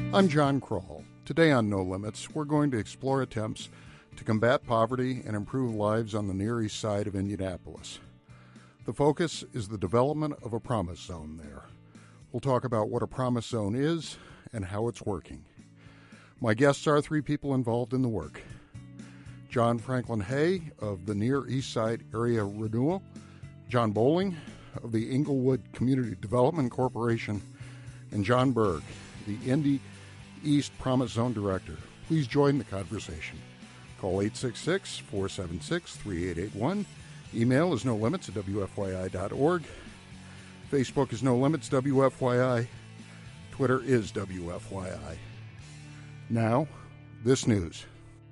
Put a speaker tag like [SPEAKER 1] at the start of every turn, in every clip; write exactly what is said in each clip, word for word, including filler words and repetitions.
[SPEAKER 1] I'm John Kroll. Today on No Limits, we're going to explore attempts to combat poverty and improve lives on the Near East Side of Indianapolis. The focus is the development of a promise zone there. We'll talk about what a promise zone is and how it's working. My guests are three people involved in the work. John Franklin Hay of the Near East Side Area Renewal, John Bowling of the Englewood Community Development Corporation, and John Berg, the Indy East Promise Zone Director. Please join the conversation. Call eight six six, four seven six, three eight eight one. Email is no limits at w f y i dot org. Facebook is No Limits W F Y I. Twitter is W F Y I. Now, this news.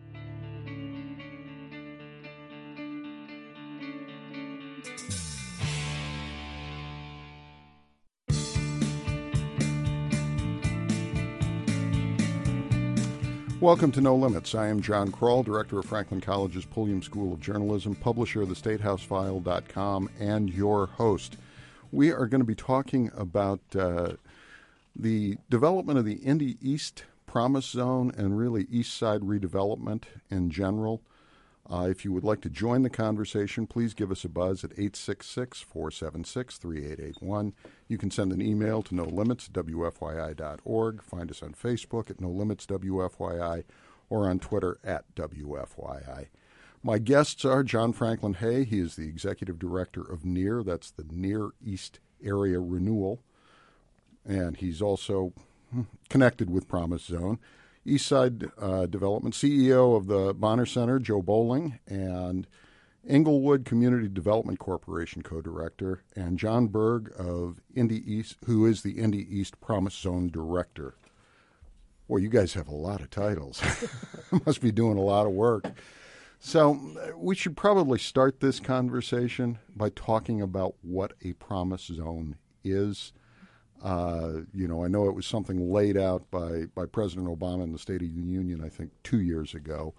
[SPEAKER 1] Welcome to No Limits. I am John Kroll, Director of Franklin College's Pulliam School of Journalism, publisher of the state house file dot com, and your host. We are going to be talking about uh, the development of the Indy East Promise Zone and really East Side redevelopment in general. Uh, if you would like to join the conversation, please give us a buzz at eight six six, four seven six, three eight eight one. You can send an email to no limits at w f y i dot org. Find us on Facebook at no limits W F Y I or on Twitter at W F Y I. My guests are John Franklin Hay. He is the Executive Director of NEAR. That's the Near East Area Renewal. And he's also connected with Promise Zone. Eastside uh, Development, C E O of the Bonner Center, Joe Bowling, and Englewood Community Development Corporation co-director, and John Berg of Indy East, who is the Indy East Promise Zone Director. Boy, you guys have a lot of titles. Must be doing a lot of work. So we should probably start this conversation by talking about what a promise zone is. Uh, you know, I know it was something laid out by, by President Obama in the State of the Union, I think, two years ago.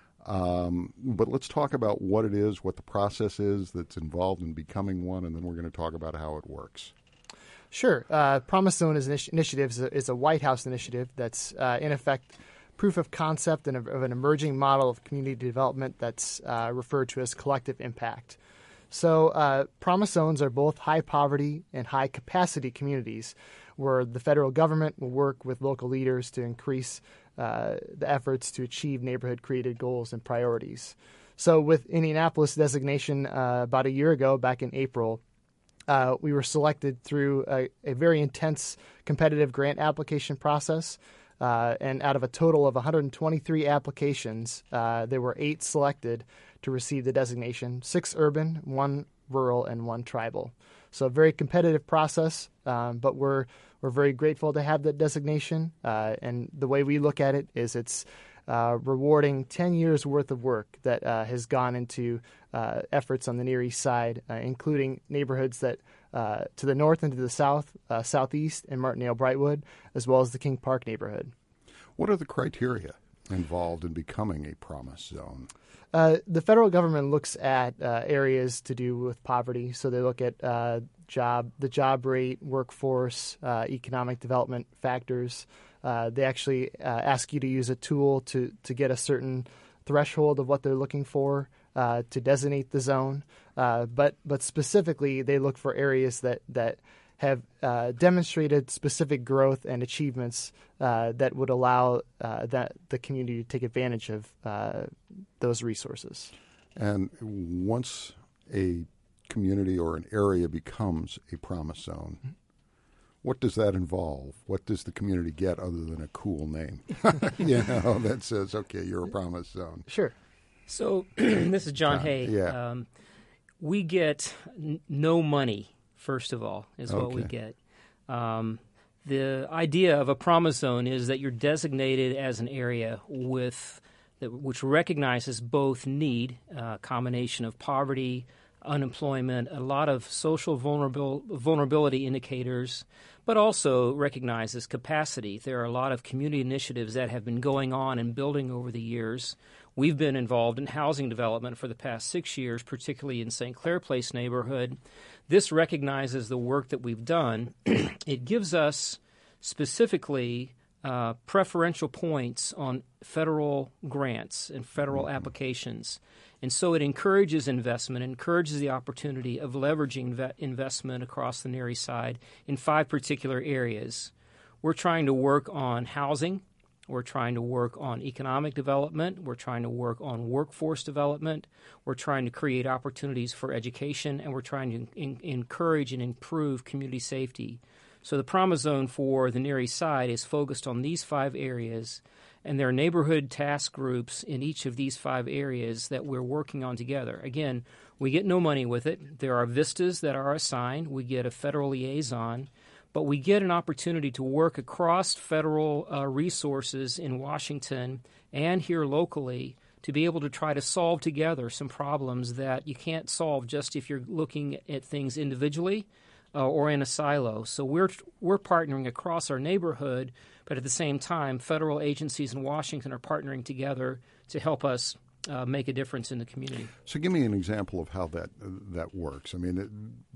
[SPEAKER 1] Um, but let's talk about what it is, what the process is that's involved in becoming one, and then we're going to talk about how it works.
[SPEAKER 2] Sure. Uh, Promise Zone is an initiative is a, is a White House initiative that's, uh, in effect, proof of concept and of, of an emerging model of community development that's uh, referred to as collective impact. So uh, promise zones are both high poverty and high capacity communities where the federal government will work with local leaders to increase uh, the efforts to achieve neighborhood created goals and priorities. So with Indianapolis designation uh, about a year ago, back in April, uh, we were selected through a, a very intense competitive grant application process. Uh, and out of a total of one hundred twenty-three applications, uh, there were eight selected to receive the designation, six urban, one rural, and one tribal. So a very competitive process, um, but we're we're very grateful to have that designation. Uh, and the way we look at it is it's uh, rewarding ten years worth of work that uh, has gone into uh, efforts on the Near East Side, uh, including neighborhoods that uh, to the north and to the south, uh, southeast, and Martindale Brightwood, as well as the King Park neighborhood.
[SPEAKER 1] What are the criteria involved in becoming a promise zone?
[SPEAKER 2] Uh, the federal government looks at uh, areas to do with poverty. So they look at uh, job, the job rate, workforce, uh, economic development factors. Uh, they actually uh, ask you to use a tool to, to get a certain threshold of what they're looking for uh, to designate the zone. Uh, but but specifically, they look for areas that, that have uh, demonstrated specific growth and achievements uh, that would allow uh, that the community to take advantage of uh, those resources.
[SPEAKER 1] And once a community or an area becomes a promise zone, mm-hmm. what does that involve? What does the community get other than a cool name? you know, that says, okay, you're a promise zone.
[SPEAKER 2] Sure.
[SPEAKER 3] So this is John
[SPEAKER 1] uh,
[SPEAKER 3] Hay.
[SPEAKER 1] Yeah.
[SPEAKER 3] Um, we get n- no money. First of all, is
[SPEAKER 1] okay.
[SPEAKER 3] what we get. Um, the idea of a promise zone is that you're designated as an area with that, which recognizes both need, a uh, combination of poverty, unemployment, a lot of social vulnerable, vulnerability indicators, but also recognizes capacity. There are a lot of community initiatives that have been going on and building over the years. We've been involved in housing development for the past six years, particularly in Saint Clair Place neighborhood. This recognizes the work that we've done. It gives us specifically uh, preferential points on federal grants and federal mm-hmm. applications. And so it encourages investment, encourages the opportunity of leveraging ve- investment across the Near East Side in five particular areas. We're trying to work on housing. We're trying to work on economic development. We're trying to work on workforce development. We're trying to create opportunities for education, and we're trying to in- encourage and improve community safety. So the Promise Zone for the Near East Side is focused on these five areas, and there are neighborhood task groups in each of these five areas that we're working on together. Again, we get no money with it. There are vistas that are assigned. We get a federal liaison. But we get an opportunity to work across federal uh, resources in Washington and here locally to be able to try to solve together some problems that you can't solve just if you're looking at things individually uh, or in a silo. So we're we're partnering across our neighborhood, but at the same time, federal agencies in Washington are partnering together to help us Uh, make a difference in the community.
[SPEAKER 1] So give me an example of how that uh, that works. I mean, it,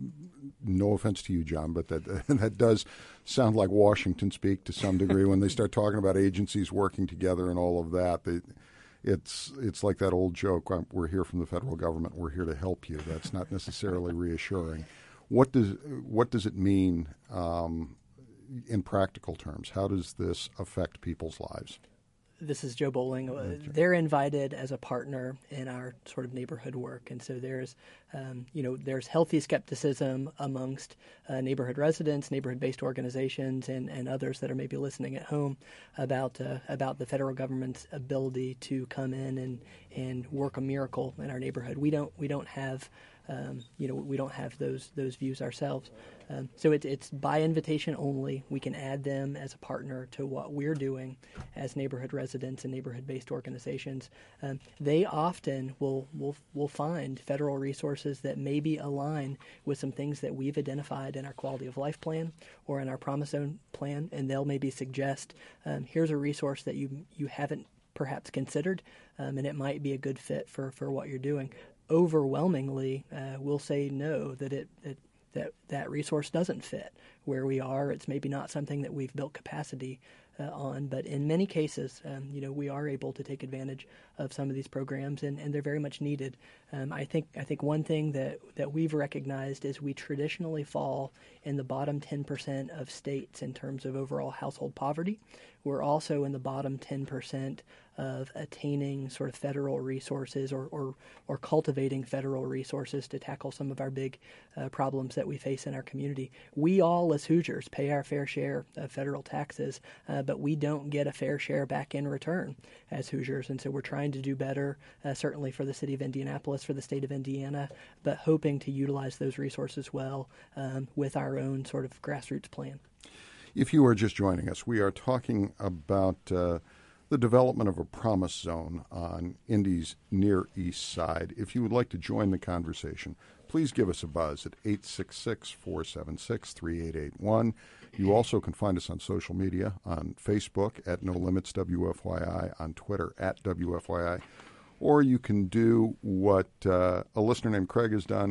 [SPEAKER 1] no offense to you, John, but that uh, that does sound like Washington speak to some degree when they start talking about agencies working together and all of that. They, it's it's like that old joke, we're here from the federal government, we're here to help you. That's not necessarily reassuring. What does what does it mean um, in practical terms? How does this affect people's lives?
[SPEAKER 4] This is Joe Bowling. Uh, they're invited as a partner in our sort of neighborhood work, and so there's, um, you know, there's healthy skepticism amongst uh, neighborhood residents, neighborhood-based organizations, and, and others that are maybe listening at home about uh, about the federal government's ability to come in and, and work a miracle in our neighborhood. We don't we don't have. Um, you know, we don't have those those views ourselves. Um, so it, it's by invitation only. We can add them as a partner to what we're doing as neighborhood residents and neighborhood-based organizations. Um, they often will, will will find federal resources that maybe align with some things that we've identified in our quality of life plan or in our Promise Zone plan, and they'll maybe suggest, um, here's a resource that you you haven't perhaps considered, um, and it might be a good fit for, for what you're doing. Overwhelmingly, uh, we'll say no, that it, it that that resource doesn't fit where we are. It's maybe not something that we've built capacity uh, on, but in many cases, um, you know, we are able to take advantage of some of these programs, and, and they're very much needed. Um, I think I think one thing that, that we've recognized is we traditionally fall in the bottom ten percent of states in terms of overall household poverty. We're also in the bottom ten percent of attaining sort of federal resources or, or, or cultivating federal resources to tackle some of our big uh, problems that we face in our community. We all, as Hoosiers, pay our fair share of federal taxes, uh, but we don't get a fair share back in return as Hoosiers. And so we're trying to do better, uh, certainly for the city of Indianapolis, for the state of Indiana, but hoping to utilize those resources well um, with our own sort of grassroots plan.
[SPEAKER 1] If you are just joining us, we are talking about uh, the development of a Promise Zone on Indy's Near East Side. If you would like to join the conversation, please give us a buzz at eight six six, four seven six, three eight eight one. You also can find us on social media, on Facebook at No Limits W F Y I, on Twitter at W F Y I, or you can do what uh, a listener named Craig has done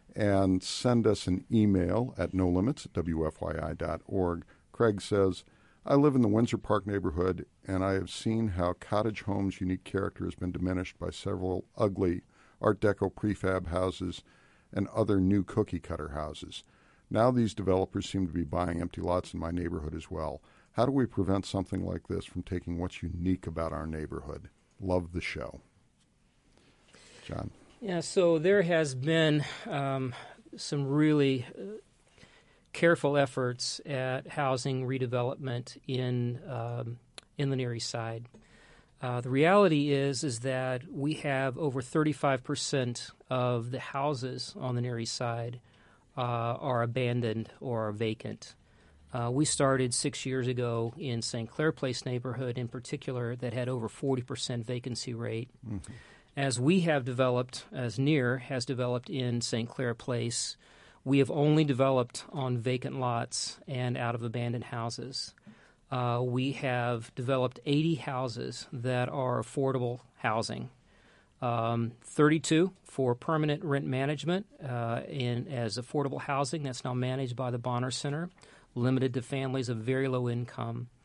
[SPEAKER 1] and send us an email at no limits at W F Y I dot org. Craig says, I live in the Windsor Park neighborhood, and I have seen how Cottage Home's unique character has been diminished by several ugly Art Deco prefab houses and other new cookie-cutter houses. Now these developers seem to be buying empty lots in my neighborhood as well. How do we prevent something like this from taking what's unique about our neighborhood? Love the show. John?
[SPEAKER 3] Yeah, so there has been um, some really uh, careful efforts at housing redevelopment in um, in the Near East Side. Uh, the reality is is that we have over thirty-five percent of the houses on the Near East Side uh, are abandoned or are vacant. Uh, we started six years ago in Saint Clair Place neighborhood in particular that had over forty percent vacancy rate. Mm-hmm. As we have developed, as Near has developed in Saint Clair Place, we have only developed on vacant lots and out of abandoned houses. Uh, we have developed eighty houses that are affordable housing, um, thirty-two for permanent rent management uh, in, as affordable housing that's now managed by the Bonner Center, limited to families of very low income.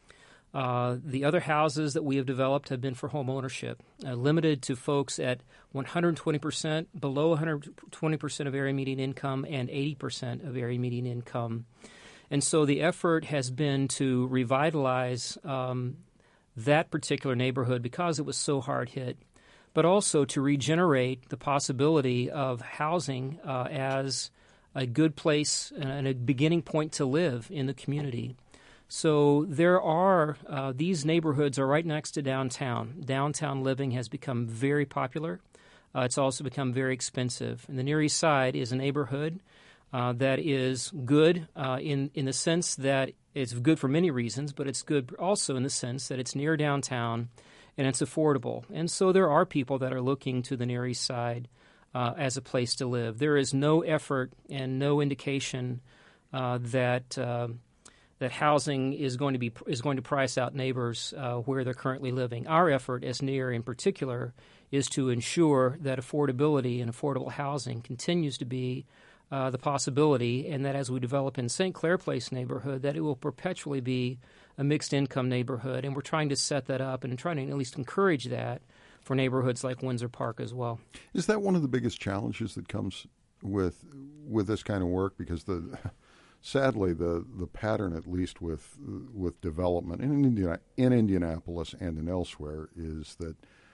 [SPEAKER 3] Uh, the other houses that we have developed have been for home ownership, uh, limited to folks at one hundred twenty percent, below one hundred twenty percent of area median income, and eighty percent of area median income. And so the effort has been to revitalize um, that particular neighborhood because it was so hard hit, but also to regenerate the possibility of housing uh, as a good place and a beginning point to live in the community. So there are, uh, these neighborhoods are right next to downtown. Downtown living has become very popular. Uh, it's also become very expensive. And the Near East Side is a neighborhood uh, that is good uh, in, in the sense that it's good for many reasons, but it's good also in the sense that it's near downtown and it's affordable. And so there are people that are looking to the Near East Side uh, as a place to live. There is no effort and no indication uh, that uh, that housing is going to be is going to price out neighbors uh, where they're currently living. Our effort, as NEAR in particular, is to ensure that affordability and affordable housing continues to be uh, the possibility, and that as we develop in Saint Clair Place neighborhood, that it will perpetually be a mixed-income neighborhood, and we're trying to set that up and trying to at least encourage that for neighborhoods like Windsor Park as well.
[SPEAKER 1] Is that one of the biggest challenges that comes with with this kind of work? Because the sadly, the, the pattern, at least with with development in Indiana, in Indianapolis and in elsewhere, is that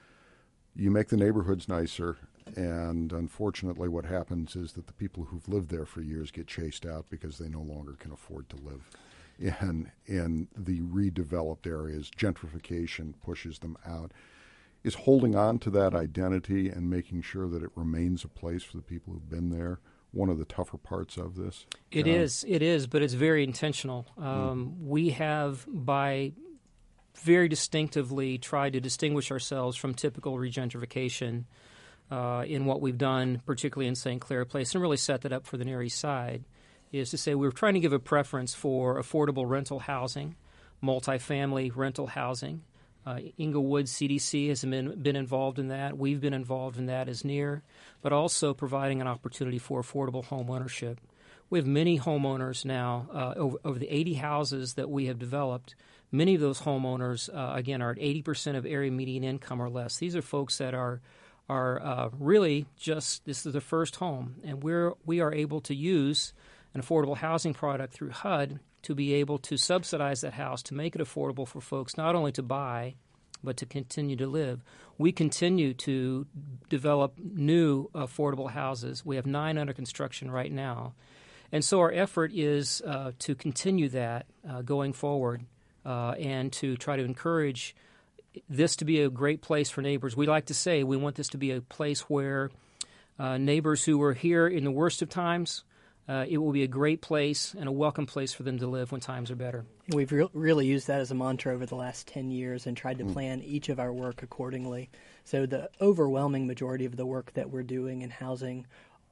[SPEAKER 1] you make the neighborhoods nicer, and unfortunately what happens is that the people who've lived there for years get chased out because they no longer can afford to live in, in the redeveloped areas. Gentrification pushes them out. Is holding on to that identity and making sure that it remains a place for the people who've been there one of the tougher parts of this?
[SPEAKER 3] It
[SPEAKER 1] John?
[SPEAKER 3] is. It is, but it's very intentional. Um, mm. We have, by very distinctively, tried to distinguish ourselves from typical regentrification uh, in what we've done, particularly in Saint Clair Place, and really set that up for the Near East Side, is to say we're trying to give a preference for affordable rental housing, multifamily rental housing. Uh, Inglewood C D C has been, been involved in that. We've been involved in that as NEAR, but also providing an opportunity for affordable home ownership. We have many homeowners now, uh, over, over the eighty houses that we have developed. Many of those homeowners, uh, again, are at eighty percent of area median income or less. These are folks that are are uh, really just, this is their first home, and we're we are able to use an affordable housing product through H U D to be able to subsidize that house, to make it affordable for folks not only to buy, but to continue to live. We continue to develop new affordable houses. We have nine under construction right now. And so our effort is uh, to continue that uh, going forward uh, and to try to encourage this to be a great place for neighbors. We like to say we want this to be a place where uh, neighbors who were here in the worst of times, Uh, it will be a great place and a welcome place for them to live when times are better.
[SPEAKER 4] We've re- really used that as a mantra over the last ten years and tried to mm. plan each of our work accordingly. So the overwhelming majority of the work that we're doing in housing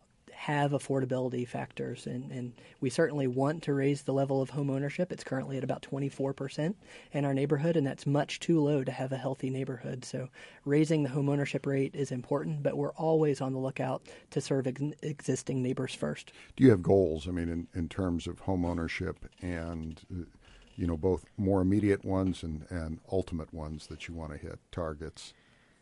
[SPEAKER 4] have affordability factors, and, and we certainly want to raise the level of home ownership. It's currently at about twenty-four percent in our neighborhood, and that's much too low to have a healthy neighborhood. So raising the home ownership rate is important, but we're always on the lookout to serve ex- existing neighbors first.
[SPEAKER 1] Do you have goals, I mean, in, in terms of home ownership and, uh, you know, both more immediate ones and, and ultimate ones that you want to hit, targets?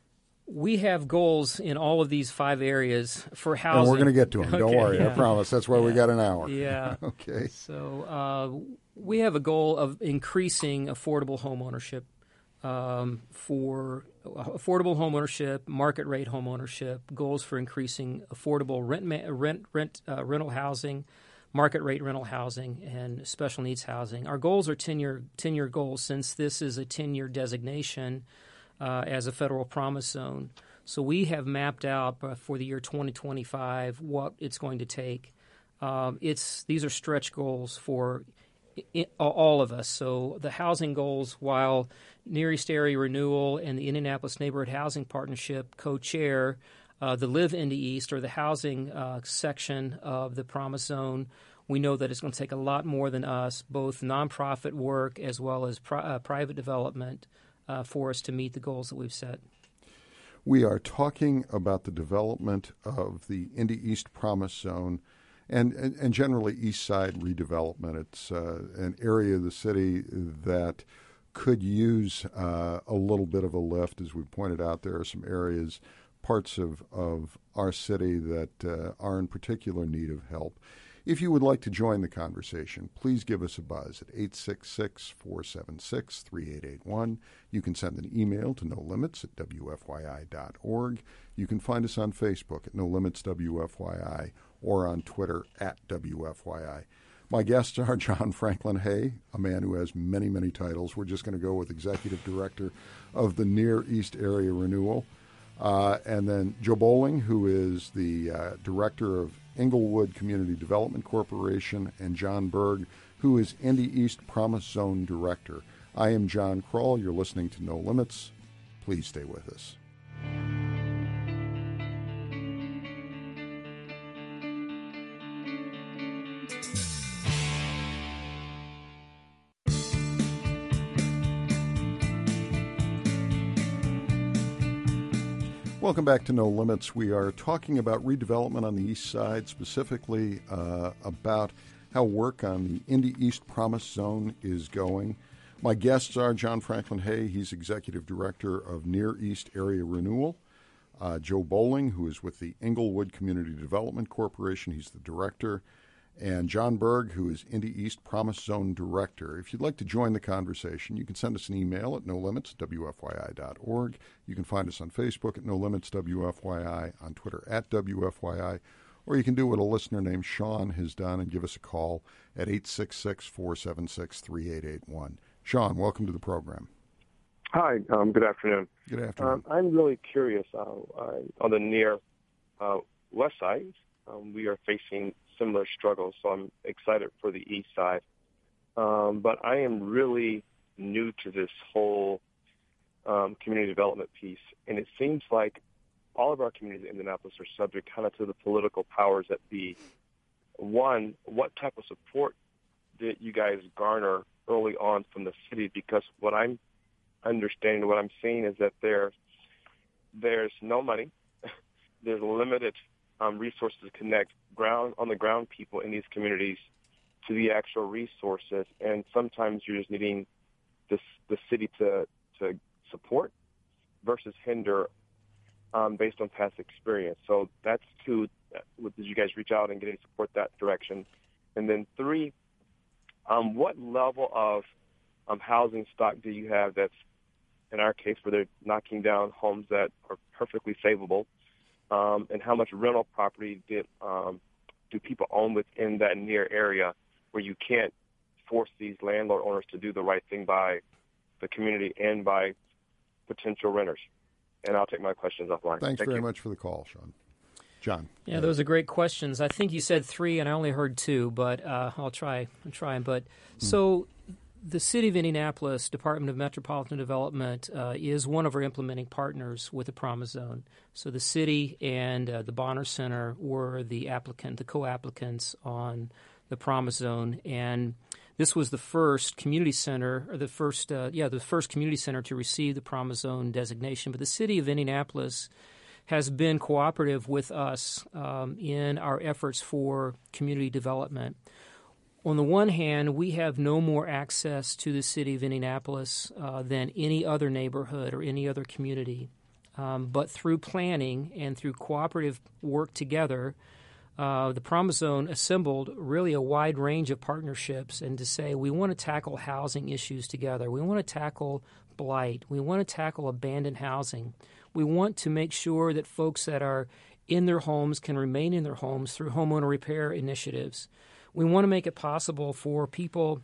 [SPEAKER 3] We have goals in all of these five areas for housing.
[SPEAKER 1] And we're going to get to them.
[SPEAKER 3] Okay,
[SPEAKER 1] Don't worry.
[SPEAKER 3] yeah.
[SPEAKER 1] I promise. That's why
[SPEAKER 3] yeah.
[SPEAKER 1] we got an hour.
[SPEAKER 3] Yeah.
[SPEAKER 1] Okay.
[SPEAKER 3] So uh, we have a goal of increasing affordable home ownership um, for affordable home ownership, market rate home ownership, goals for increasing affordable rent ma- rent rent uh, rental housing, market rate rental housing, and special needs housing. Our goals are ten-year ten-year goals, since this is a ten-year designation Uh, as a federal promise zone. So we have mapped out uh, for the year twenty twenty-five what it's going to take. Um, it's these are stretch goals for I- all of us. So the housing goals, while Near East Area Renewal and the Indianapolis Neighborhood Housing Partnership co-chair uh, the Live Indy East, or the housing uh, section of the promise zone, we know that it's going to take a lot more than us, both nonprofit work as well as pri- uh, private development, Uh, for us to meet the goals that we've set.
[SPEAKER 1] We are talking about the development of the Indy East Promise Zone and, and, and generally East Side redevelopment. It's uh, an area of the city that could use uh, a little bit of a lift. As we pointed out, there are some areas, parts of, of our city that uh, are in particular need of help. If you would like to join the conversation, please give us a buzz at eight six six, four seven six, three eight eight one. You can send an email to no limits at w f y i dot org. You can find us on Facebook at No Limits W F Y I or on Twitter at W F Y I. My guests are John Franklin Hay, a man who has many, many titles. We're just going to go with Executive Director of the Near East Area Renewal. Uh, and then Joe Bowling, who is the uh, Director of Englewood Community Development Corporation, and John Berg, who is Indy East Promise Zone Director. I am John Kroll. You're listening to No Limits. Please stay with us. Welcome back to No Limits. We are talking about redevelopment on the east side, specifically uh, about how work on the Indy East Promise Zone is going. My guests are John Franklin Hay. He's Executive Director of Near East Area Renewal. Uh, Joe Bowling, who is with the Englewood Community Development Corporation. He's the Director. And John Berg, who is Indy East Promise Zone Director. If you'd like to join the conversation, you can send us an email at no limits w f y i dot org. You can find us on Facebook at No Limits W F Y I, on Twitter at W F Y I, or you can do what a listener named Sean has done and give us a call at eight six six, four seven six, three eight eight one. Sean, welcome to the program.
[SPEAKER 5] Hi, um, good afternoon.
[SPEAKER 1] Good afternoon.
[SPEAKER 5] Um, I'm really curious uh, uh, on the near uh, west side. Um, we are facing similar struggles, so I'm excited for the east side. Um, but I am really new to this whole um, community development piece, and it seems like all of our communities in Indianapolis are subject kind of to the political powers that be. One, what type of support did you guys garner early on from the city? Because what I'm understanding, what I'm seeing is that there, there's no money, there's limited Um, resources to connect ground on the ground people in these communities to the actual resources, and sometimes you're just needing this, the city to to support versus hinder um, based on past experience. So that's two. Did you guys reach out and get any support that direction? And then three, um, what level of um, housing stock do you have that's, in our case, where they're knocking down homes that are perfectly savable? Um, and how much rental property did um, do people own within that near area where you can't force these landlord owners to do the right thing by the community and by potential renters? And I'll take my questions offline.
[SPEAKER 1] Thanks
[SPEAKER 5] Thank
[SPEAKER 1] very
[SPEAKER 5] you.
[SPEAKER 1] much for the call, Sean. John.
[SPEAKER 3] Yeah, those are great questions. I think you said three, and I only heard two, but uh, I'll try. I'm trying. But hmm. so the City of Indianapolis Department of Metropolitan Development uh, is one of our implementing partners with the Promise Zone. So the city and uh, the Bonner Center were the applicant, the co-applicants on the Promise Zone, and this was the first community center, or the first, uh, yeah, the first community center to receive the Promise Zone designation. But the City of Indianapolis has been cooperative with us um, in our efforts for community development. On the one hand, we have no more access to the city of Indianapolis uh, than any other neighborhood or any other community. Um, but through planning and through cooperative work together, uh, the Promise Zone assembled really a wide range of partnerships and to say we want to tackle housing issues together. We want to tackle blight. We want to tackle abandoned housing. We want to make sure that folks that are in their homes can remain in their homes through homeowner repair initiatives. We want to make it possible for people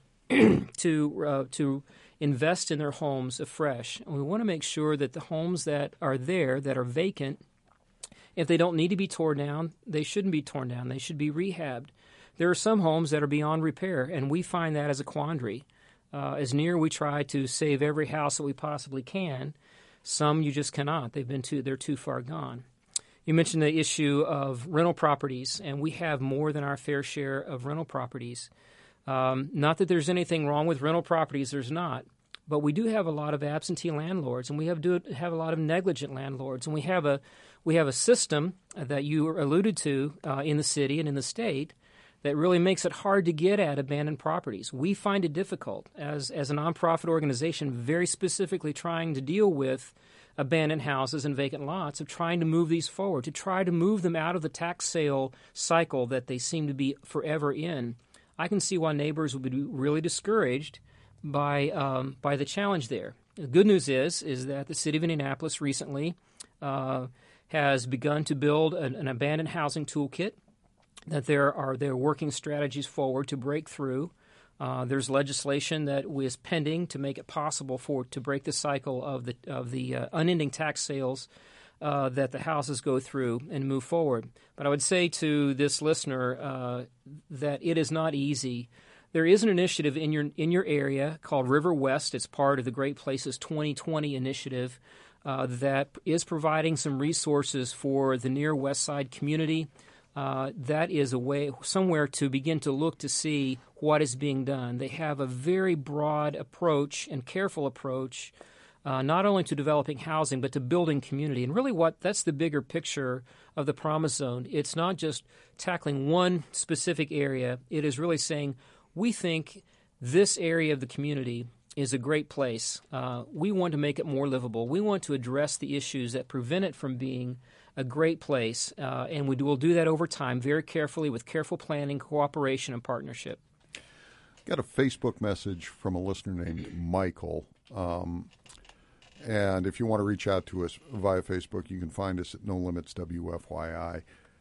[SPEAKER 3] to uh, to invest in their homes afresh. And we want to make sure that the homes that are there, that are vacant, if they don't need to be torn down, they shouldn't be torn down. They should be rehabbed. There are some homes that are beyond repair, and we find that as a quandary. Uh, as near we try to save every house that we possibly can, some you just cannot. They've been too, they're too far gone. You mentioned the issue of rental properties, and we have more than our fair share of rental properties. Um, not that there's anything wrong with rental properties, there's not. But we do have a lot of absentee landlords, and we have do have a lot of negligent landlords, and we have a we have a system that you alluded to uh, in the city and in the state that really makes it hard to get at abandoned properties. We find it difficult as, as a nonprofit organization very specifically trying to deal with abandoned houses and vacant lots, of trying to move these forward, to try to move them out of the tax sale cycle that they seem to be forever in. I can see why neighbors would be really discouraged by um, by the challenge there. The good news is is that the city of Indianapolis recently uh, has begun to build an, an abandoned housing toolkit, that there are there are working strategies forward to break through. Uh, there's legislation that is pending to make it possible for to break the cycle of the of the uh, unending tax sales uh, that the houses go through and move forward. But I would say to this listener uh, that it is not easy. There is an initiative in your in your area called River West. It's part of the Great Places twenty twenty initiative uh, that is providing some resources for the near West Side community. Uh, that is a way somewhere to begin to look to see what is being done. They have a very broad approach and careful approach, uh, not only to developing housing but to building community. And really, what that's the bigger picture of the Promise Zone. It's not just tackling one specific area. It is really saying, we think this area of the community is a great place. Uh, we want to make it more livable. We want to address the issues that prevent it from being a great place, uh, and we do, we'll do that over time very carefully with careful planning, cooperation, and partnership.
[SPEAKER 1] Got a Facebook message from a listener named Michael. Um, and if you want to reach out to us via Facebook, you can find us at No Limits W F Y I.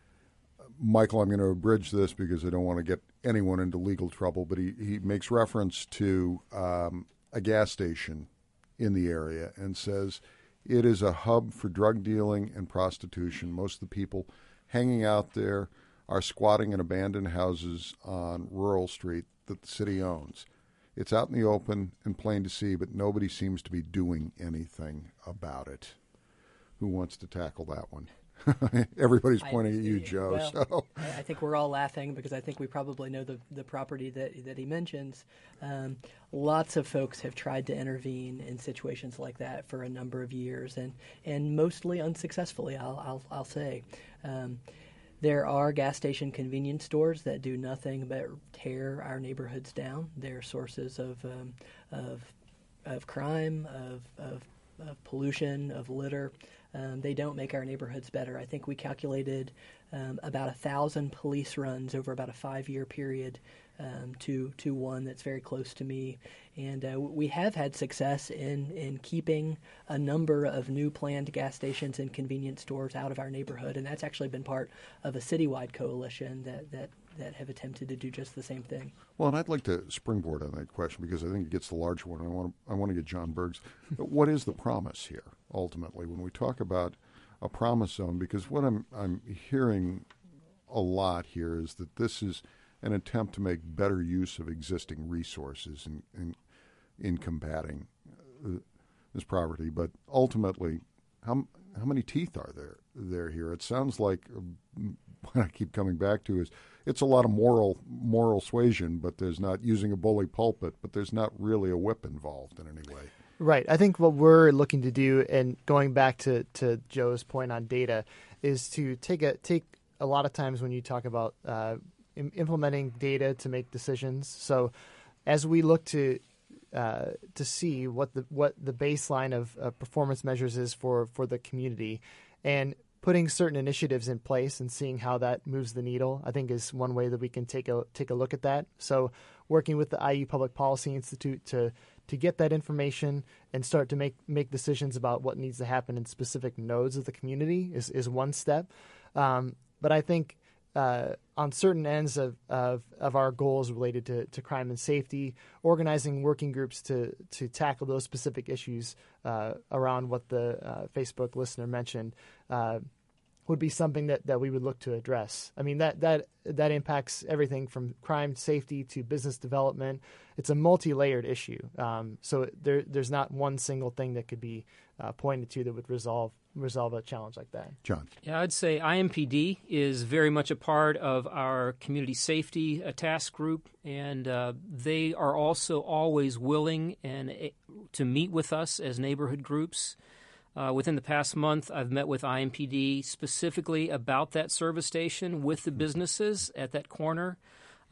[SPEAKER 1] Michael, I'm going to abridge this because I don't want to get anyone into legal trouble, but he, he makes reference to um, a gas station in the area and says it is a hub for drug dealing and prostitution. Most of the people hanging out there are squatting in abandoned houses on Rural Street that the city owns. It's out in the open and plain to see, but nobody seems to be doing anything about it. Who wants to tackle that one? Everybody's pointing
[SPEAKER 4] I,
[SPEAKER 1] at you, Joe.
[SPEAKER 4] Well,
[SPEAKER 1] so.
[SPEAKER 4] I think we're all laughing because I think we probably know the, the property that that he mentions. Um, lots of folks have tried to intervene in situations like that for a number of years, and, and mostly unsuccessfully, I'll I'll, I'll say. Um, there are gas station convenience stores that do nothing but tear our neighborhoods down. They're sources of um, of of crime, of, of of pollution, of litter. Um, they don't make our neighborhoods better. I think we calculated um, about a thousand police runs over about a five-year period um, to to one that's very close to me, and uh, we have had success in in keeping a number of new planned gas stations and convenience stores out of our neighborhood, and that's actually been part of a citywide coalition that that. that have attempted to do just the same thing.
[SPEAKER 1] Well, and I'd like to springboard on that question because I think it gets the larger one. I want to, I want to get John Berg's. What is the promise here, ultimately, when we talk about a promise zone? Because what I'm I'm hearing a lot here is that this is an attempt to make better use of existing resources in in, in combating uh, this poverty. But ultimately, how how many teeth are there there here? It sounds like uh, what I keep coming back to is it's a lot of moral moral suasion, but there's not using a bully pulpit, but there's not really a whip involved in any way.
[SPEAKER 2] Right. I think what we're looking to do, and going back to, to Joe's point on data, is to take a take a lot of times when you talk about uh, im- implementing data to make decisions. So as we look to uh, to see what the what the baseline of uh, performance measures is for, for the community, and putting certain initiatives in place and seeing how that moves the needle, I think is one way that we can take a take a look at that. So working with the I U Public Policy Institute to to get that information and start to make, make decisions about what needs to happen in specific nodes of the community is, is one step. Um, but I think uh, on certain ends of, of, of our goals related to, to crime and safety, organizing working groups to, to tackle those specific issues uh, around what the uh, Facebook listener mentioned uh, would be something that, that we would look to address. I mean, that, that that impacts everything from crime safety to business development. It's a multi-layered issue. Um, so there there's not one single thing that could be uh, pointed to that would resolve resolve a challenge like that.
[SPEAKER 1] John.
[SPEAKER 3] Yeah, I'd say I M P D is very much a part of our community safety uh, task group, and uh, they are also always willing and uh, to meet with us as neighborhood groups. Uh, within the past month, I've met with I M P D specifically about that service station with the businesses at that corner.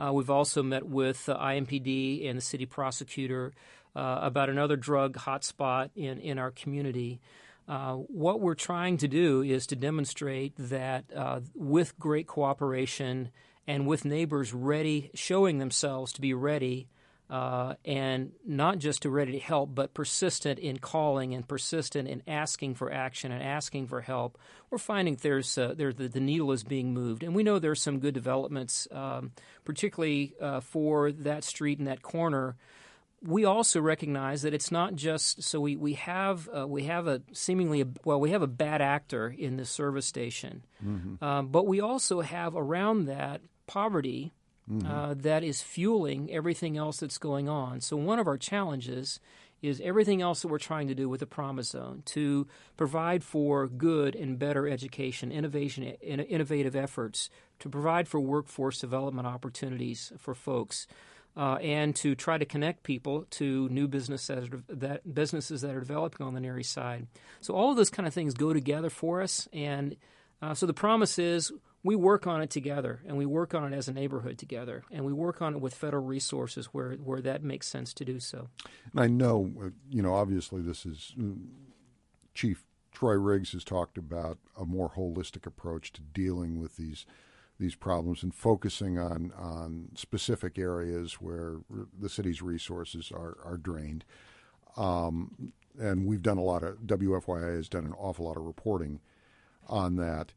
[SPEAKER 3] Uh, we've also met with uh, I M P D and the city prosecutor uh, about another drug hotspot in, in our community. Uh, what we're trying to do is to demonstrate that uh, with great cooperation and with neighbors ready, showing themselves to be ready, uh, and not just to ready to help, but persistent in calling and persistent in asking for action and asking for help, we're finding there's uh, there, the, the needle is being moved. And we know there's some good developments, um, particularly uh, for that street and that corner. We also recognize that it's not just so we we have uh, we have a seemingly a, well we have a bad actor in the service station, mm-hmm. um, but we also have around that poverty mm-hmm. uh, that is fueling everything else that's going on. So one of our challenges is everything else that we're trying to do with the Promise Zone to provide for good and better education, innovation, innovative efforts, to provide for workforce development opportunities for folks. Uh, and to try to connect people to new business that, are, that businesses that are developing on the Near East Side. So all of those kind of things go together for us. And uh, so the promise is we work on it together, and we work on it as a neighborhood together, and we work on it with federal resources where, where that makes sense to do so.
[SPEAKER 1] And I know, you know, obviously this is Chief Troy Riggs has talked about a more holistic approach to dealing with these these problems and focusing on, on specific areas where the city's resources are, are drained. Um, and we've done a lot of, W F Y I has done an awful lot of reporting on that.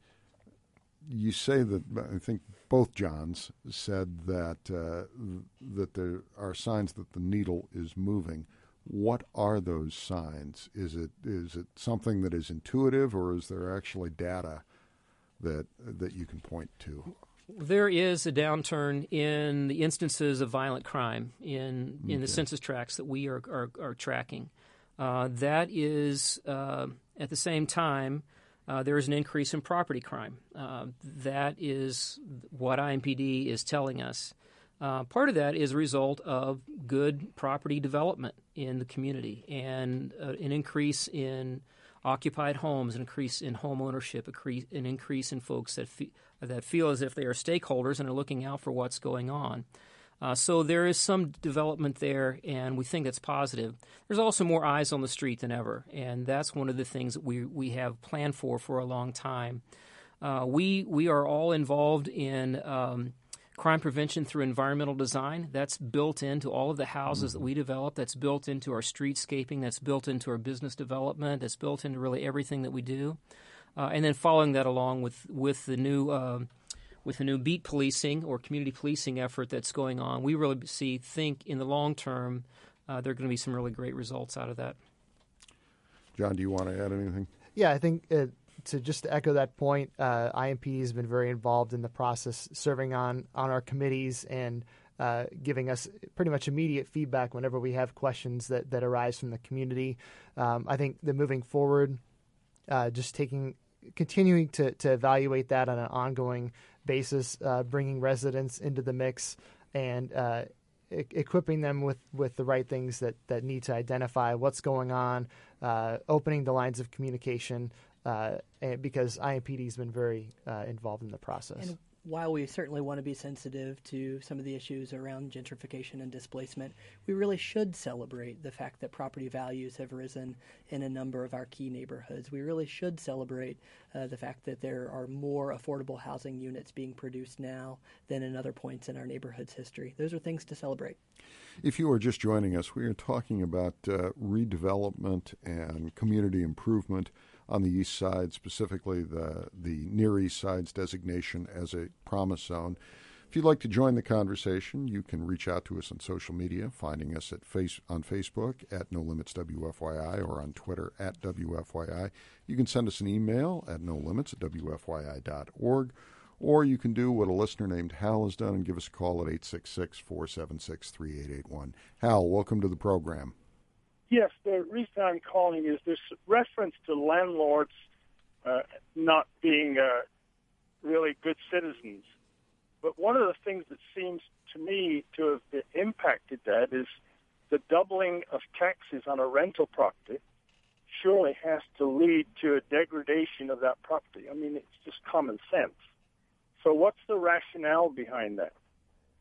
[SPEAKER 1] You say that, I think both Johns said that, uh, that there are signs that the needle is moving. What are those signs? Is it is it something that is intuitive, or is there actually data that that you can point to?
[SPEAKER 3] There is a downturn in the instances of violent crime in in okay. the census tracts that we are are, are tracking. Uh, that is uh, at the same time uh, there is an increase in property crime. Uh, that is what I M P D is telling us. Uh, part of that is a result of good property development in the community and uh, an increase in occupied homes, an increase in home ownership, an increase in folks that fe- that feel as if they are stakeholders and are looking out for what's going on. Uh, so there is some development there, and we think that's positive. There's also more eyes on the street than ever, and that's one of the things that we we have planned for for a long time. Uh, we we are all involved in um, crime prevention through environmental design. That's built into all of the houses mm-hmm. that we develop. That's built into our streetscaping. That's built into our business development. That's built into really everything that we do. Uh, and then following that along with with the new uh, with the new beat policing or community policing effort that's going on, we really see think in the long term uh, there are going to be some really great results out of that.
[SPEAKER 1] John, do you want to add anything?
[SPEAKER 2] Yeah, I think. Uh, To just to echo that point, uh, I M P D has been very involved in the process, serving on, on our committees and uh, giving us pretty much immediate feedback whenever we have questions that, that arise from the community. Um, I think that moving forward, uh, just taking, continuing to, to evaluate that on an ongoing basis, uh, bringing residents into the mix and uh, e- equipping them with, with the right things that, that need to identify what's going on, uh, opening the lines of communication. Uh, and because I M P D has been very uh, involved in the process.
[SPEAKER 4] And while we certainly want to be sensitive to some of the issues around gentrification and displacement, we really should celebrate the fact that property values have risen in a number of our key neighborhoods. We really should celebrate uh, the fact that there are more affordable housing units being produced now than in other points in our neighborhood's history. Those are things to celebrate.
[SPEAKER 1] If you are just joining us, we are talking about uh, redevelopment and community improvement on the East Side, specifically the, the Near East Side's designation as a Promise Zone. If you'd like to join the conversation, you can reach out to us on social media, finding us at face, on Facebook at No Limits W F Y I or on Twitter at W F Y I. You can send us an email at no limits at W F Y I dot org, or you can do what a listener named Hal has done and give us a call at eight six six, four seven six, three eight eight one. Hal, welcome to the program.
[SPEAKER 6] Yes, the reason I'm calling is this reference to landlords uh, not being uh, really good citizens. But one of the things that seems to me to have impacted that is the doubling of taxes on a rental property surely has to lead to a degradation of that property. I mean, it's just common sense. So what's the rationale behind that?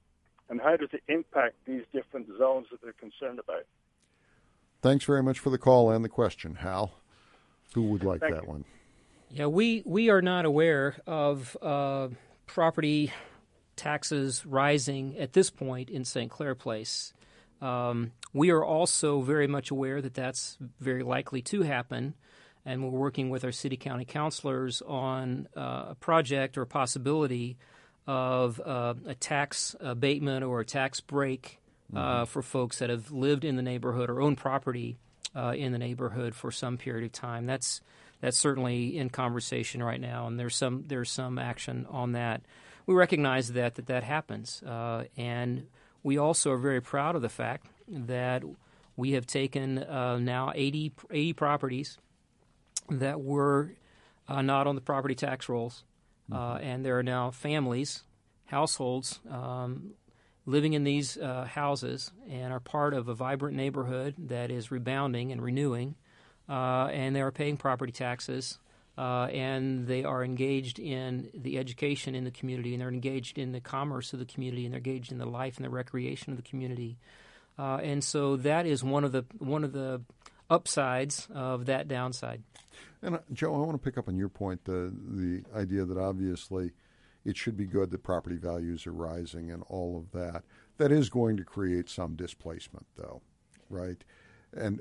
[SPEAKER 6] and how does it impact these different zones that they're concerned about?
[SPEAKER 1] Thanks very much for the call and the question, Hal. Who would like
[SPEAKER 6] Thank
[SPEAKER 1] that
[SPEAKER 6] you.
[SPEAKER 1] one?
[SPEAKER 3] Yeah, we, we are not aware of uh, property taxes rising at this point in Saint Clair Place. Um, we are also very much aware that that's very likely to happen, and we're working with our city county councilors on uh, a project or a possibility of uh, a tax abatement or a tax break uh, mm-hmm. for folks that have lived in the neighborhood or owned property uh, in the neighborhood for some period of time. That's that's certainly in conversation right now, and there's some there's some action on that. We recognize that that, that happens, uh, and we also are very proud of the fact that we have taken uh, now eighty, eighty properties that were uh, not on the property tax rolls, mm-hmm. uh, and there are now families, households um, living in these uh, houses and are part of a vibrant neighborhood that is rebounding and renewing, uh, and they are paying property taxes. Uh, and they are engaged in the education in the community, and they're engaged in the commerce of the community, and they're engaged in the life and the recreation of the community. Uh, and so that is one of the one of the upsides of that downside.
[SPEAKER 1] And uh, Joe, I want to pick up on your point, the the idea that obviously it should be good that property values are rising and all of that. That is going to create some displacement, though, right? And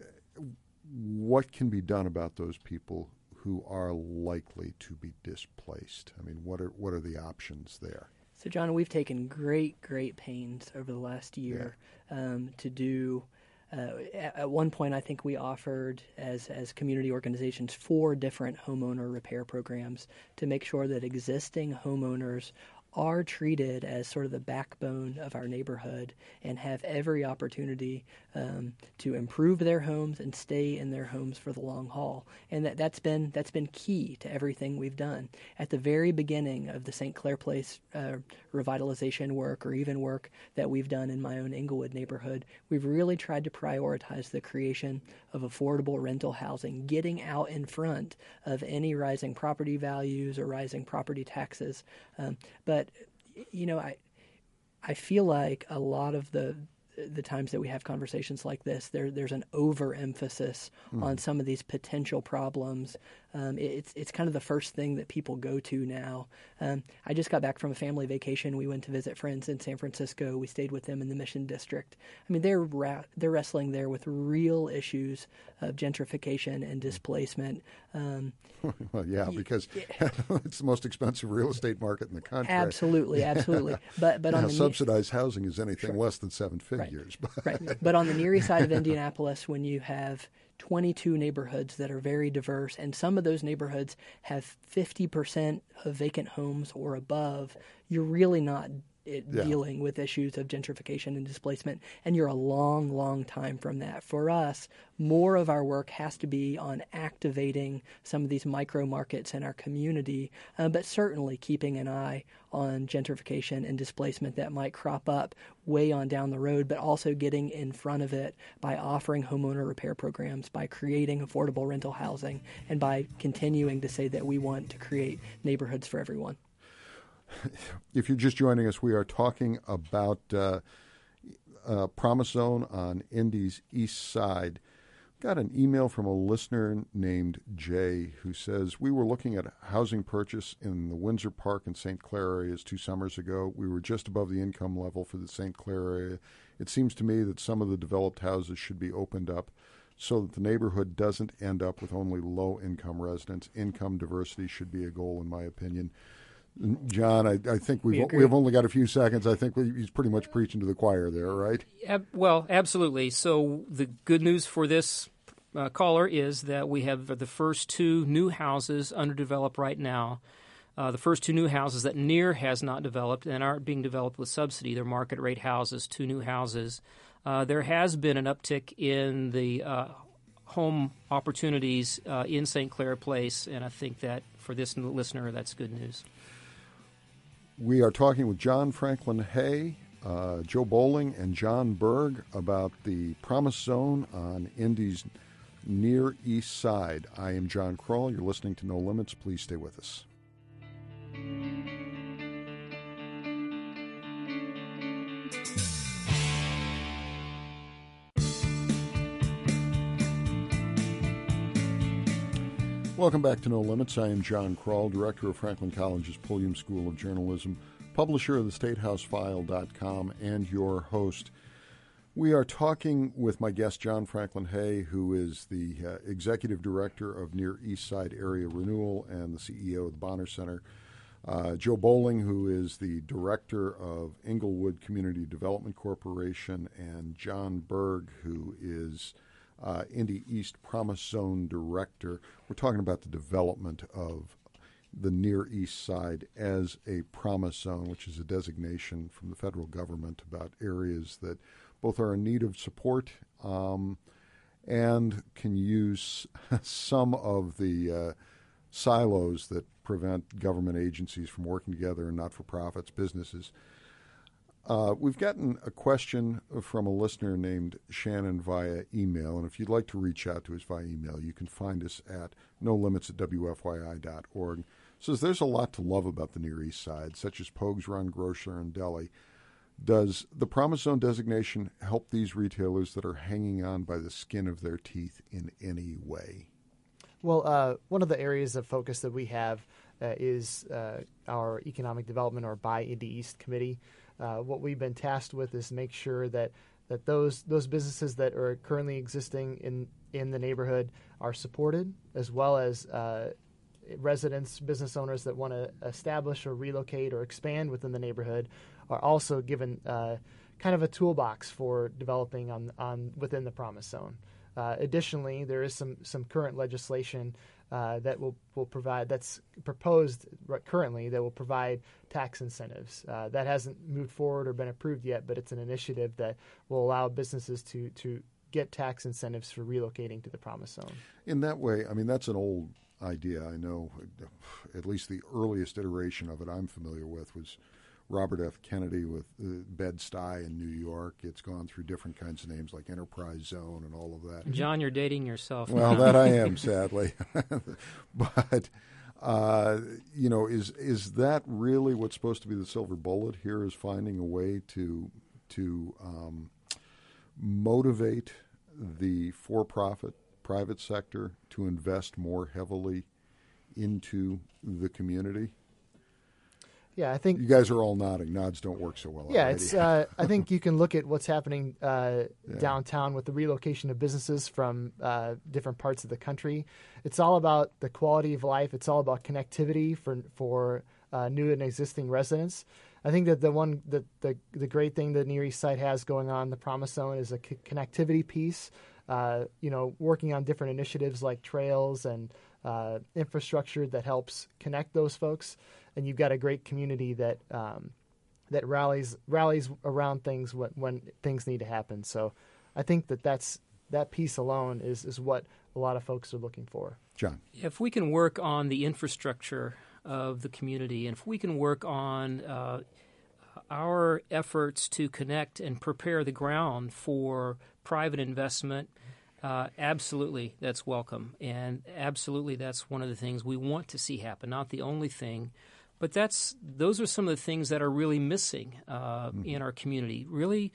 [SPEAKER 1] what can be done about those people who are likely to be displaced? I mean, what are what are the options there?
[SPEAKER 4] So, John, we've taken great, great pains over the last year yeah. um, to do. Uh, at one point, I think we offered, as as community organizations, four different homeowner repair programs to make sure that existing homeowners are treated as sort of the backbone of our neighborhood and have every opportunity um, to improve their homes and stay in their homes for the long haul. And that, that's been that's been key to everything we've done. At the very beginning of the Saint Clair Place uh, revitalization work, or even work that we've done in my own Englewood neighborhood, we've really tried to prioritize the creation of affordable rental housing, getting out in front of any rising property values or rising property taxes. Um, but you know, I I feel like a lot of the the times that we have conversations like this, there there's an overemphasis mm. on some of these potential problems. Um, it, it's it's kind of the first thing that people go to now. Um, I just got back from a family vacation. We went to visit friends in San Francisco. We stayed with them in the Mission District. I mean, they're ra- they're wrestling there with real issues of gentrification and displacement. Um,
[SPEAKER 1] well, yeah, because yeah. it's the most expensive real estate market in the country.
[SPEAKER 4] Absolutely, absolutely. But but on
[SPEAKER 1] now,
[SPEAKER 4] the
[SPEAKER 1] subsidized ne- housing is anything
[SPEAKER 4] sure.
[SPEAKER 1] less than seven figures.
[SPEAKER 4] Right. right. But on the Near East side of Indianapolis, when you have twenty-two neighborhoods that are very diverse, and some of those neighborhoods have fifty percent of vacant homes or above, you're really not it, yeah. dealing with issues of gentrification and displacement, and you're a long, long time from that. For us, more of our work has to be on activating some of these micro markets in our community, uh, but certainly keeping an eye on gentrification and displacement that might crop up way on down the road, but also getting in front of it by offering homeowner repair programs, by creating affordable rental housing, and by continuing to say that we want to create neighborhoods for everyone.
[SPEAKER 1] If you're just joining us, we are talking about uh, uh, Promise Zone on Indy's east side. Got an email from a listener named Jay who says, we were looking at a housing purchase in the Windsor Park and Saint Clair areas two summers ago. We were just above the income level for the Saint Clair area. It seems to me that some of the developed houses should be opened up so that the neighborhood doesn't end up with only low-income residents. Income diversity should be a goal, in my opinion. John, I, I think we've we we've only got a few seconds. I think we, he's pretty much preaching to the choir there, right?
[SPEAKER 3] Ab- well, absolutely. So the good news for this uh, caller is that we have the first two new houses underdeveloped right now. Uh, the first two new houses that Near has not developed and aren't being developed with subsidy. They're market rate houses, two new houses. Uh, there has been an uptick in the uh, home opportunities uh, in Saint Clair Place, and I think that for this listener, that's good news.
[SPEAKER 1] We are talking with John Franklin Hay, uh, Joe Bowling, and John Berg about the Promise Zone on Indy's Near East Side. I am John Kroll. You're listening to No Limits. Please stay with us. Welcome back to No Limits. I am John Kroll, director of Franklin College's Pulliam School of Journalism, publisher of the State House File dot com, and your host. We are talking with my guest, John Franklin Hay, who is the uh, executive director of Near East Side Area Renewal and the C E O of the Bonner Center. Uh, Joe Bowling, who is the director of Inglewood Community Development Corporation, and John Berg, who is uh, Indy East Promise Zone director. We're talking about the development of the Near East Side as a promise zone, which is a designation from the federal government about areas that both are in need of support um, and can use some of the uh, silos that prevent government agencies from working together and not-for-profits, businesses. Uh, we've gotten a question from a listener named Shannon via email, and if you'd like to reach out to us via email, you can find us at no limits at w f y i dot org. It says there's a lot to love about the Near East Side, such as Pogues Run Grocer and Deli. Does the Promise Zone designation help these retailers that are hanging on by the skin of their teeth in any way?
[SPEAKER 2] Well, uh, one of the areas of focus that we have uh, is uh, our Economic Development, or Buy Indy East Committee. Uh, what we've been tasked with is make sure that, that those those businesses that are currently existing in, in the neighborhood are supported, as well as uh, residents, business owners that want to establish or relocate or expand within the neighborhood are also given uh, kind of a toolbox for developing on, on within the Promise Zone. Uh, additionally, there is some, some current legislation uh, that will, will provide, that's proposed currently, that will provide tax incentives. Uh, that hasn't moved forward or been approved yet, but it's an initiative that will allow businesses to, to get tax incentives for relocating to the Promise Zone.
[SPEAKER 1] In that way, I mean, that's an old idea. I know at least the earliest iteration of it I'm familiar with was Robert F. Kennedy with uh, Bed-Stuy in New York. It's gone through different kinds of names like Enterprise Zone and all of that.
[SPEAKER 3] John, you're dating yourself.
[SPEAKER 1] Well,
[SPEAKER 3] now.
[SPEAKER 1] that I am, sadly. But, uh, you know, is is that really what's supposed to be the silver bullet here, is finding a way to, to um, motivate the for-profit private sector to invest more heavily into the community?
[SPEAKER 2] Yeah, I think
[SPEAKER 1] you guys are all nodding. Nods don't work so well.
[SPEAKER 2] Yeah,
[SPEAKER 1] already.
[SPEAKER 2] it's. Uh, I think you can look at what's happening uh,
[SPEAKER 1] yeah.
[SPEAKER 2] downtown with the relocation of businesses from uh, different parts of the country. It's all about the quality of life. It's all about connectivity for for uh, new and existing residents. I think that the one that the the great thing that Near East Side has going on, the Promise Zone, is a c- connectivity piece. Uh, you know, working on different initiatives like trails and uh, infrastructure that helps connect those folks. And you've got a great community that um, that rallies rallies around things when, when things need to happen. So I think that that's, that piece alone is, is what a lot of folks are looking for.
[SPEAKER 1] John.
[SPEAKER 3] If we can work on the infrastructure of the community, and if we can work on uh, our efforts to connect and prepare the ground for private investment, Uh, absolutely, that's welcome. And absolutely, that's one of the things we want to see happen, not the only thing. But that's those are some of the things that are really missing uh, mm-hmm. in our community. Really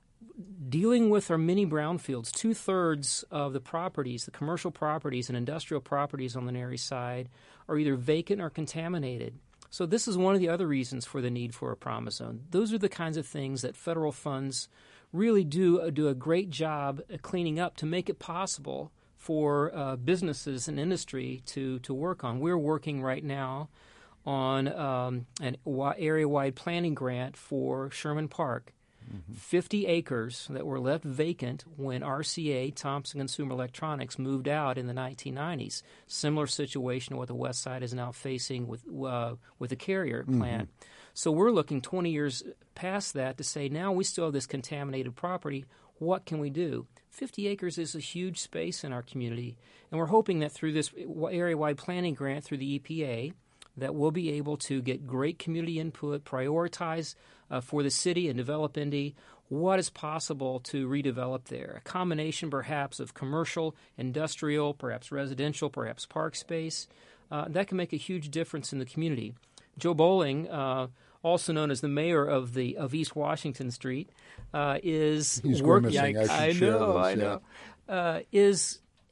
[SPEAKER 3] dealing with our mini brownfields. Two-thirds of the properties, the commercial properties and industrial properties on the Near East Side, are either vacant or contaminated. So this is one of the other reasons for the need for a Promise Zone. Those are the kinds of things that federal funds really do uh, do a great job at cleaning up to make it possible for uh, businesses and industry to, to work on. We're working right now on um, an area-wide planning grant for Sherman Park. Mm-hmm. fifty acres that were left vacant when R C A, Thompson Consumer Electronics, moved out in the nineteen nineties. Similar situation to what the West Side is now facing with uh, with the Carrier mm-hmm. plant. So we're looking twenty years past that to say, now we still have this contaminated property. What can we do? fifty acres is a huge space in our community, and we're hoping that through this area-wide planning grant through the E P A, that we'll be able to get great community input, prioritize uh, for the city and develop Indy what is possible to redevelop there. A combination perhaps of commercial, industrial, perhaps residential, perhaps park space. Uh, that can make a huge difference in the community. Joe Bowling, uh, also known as the mayor of the of East Washington Street, uh, is
[SPEAKER 1] He's
[SPEAKER 3] working.
[SPEAKER 1] grimacing. I,
[SPEAKER 3] I know,
[SPEAKER 1] this,
[SPEAKER 3] I
[SPEAKER 1] yeah.
[SPEAKER 3] know. Uh, is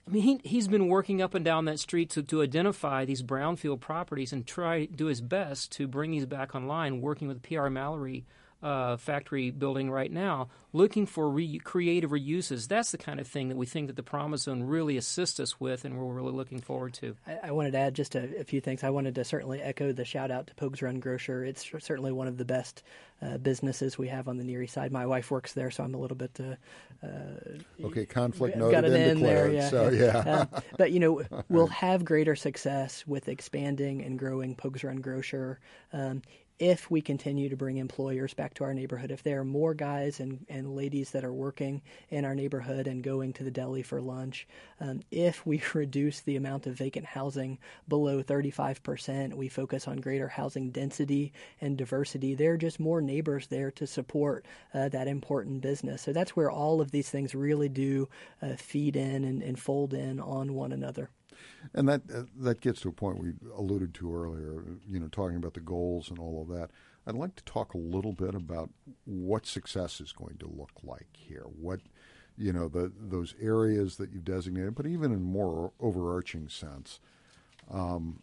[SPEAKER 3] I mean, he, he's been working up and down that street to, to identify these brownfield properties and try do his best to bring these back online, working with P R Mallory uh, factory building right now, looking for re- creative reuses. That's the kind of thing that we think that the Promise Zone really assists us with, and we're really looking forward to.
[SPEAKER 4] I, I wanted to add just a, a few things. I wanted to certainly echo the shout-out to Pogues Run Grocer. It's certainly one of the best uh, businesses we have on the Near East Side. My wife works there, so I'm a little bit... Uh, uh,
[SPEAKER 1] okay, conflict
[SPEAKER 4] got
[SPEAKER 1] noted
[SPEAKER 4] it
[SPEAKER 1] and
[SPEAKER 4] in
[SPEAKER 1] declared.
[SPEAKER 4] there, yeah.
[SPEAKER 1] So, yeah.
[SPEAKER 4] uh, but, you know, we'll have greater success with expanding and growing Pogues Run Grocer um, if we continue to bring employers back to our neighborhood. If there are more guys and, and ladies that are working in our neighborhood and going to the deli for lunch, um, if we reduce the amount of vacant housing below thirty-five percent, we focus on greater housing density and diversity, there are just more neighbors there to support uh, that important business. So that's where all of these things really do uh, feed in and, and fold in on one another.
[SPEAKER 1] And that uh, that gets to a point we alluded to earlier, you know, talking about the goals and all of that. I'd like to talk a little bit about what success is going to look like here. What, you know, the those areas that you've designated, but even in more overarching sense. Um,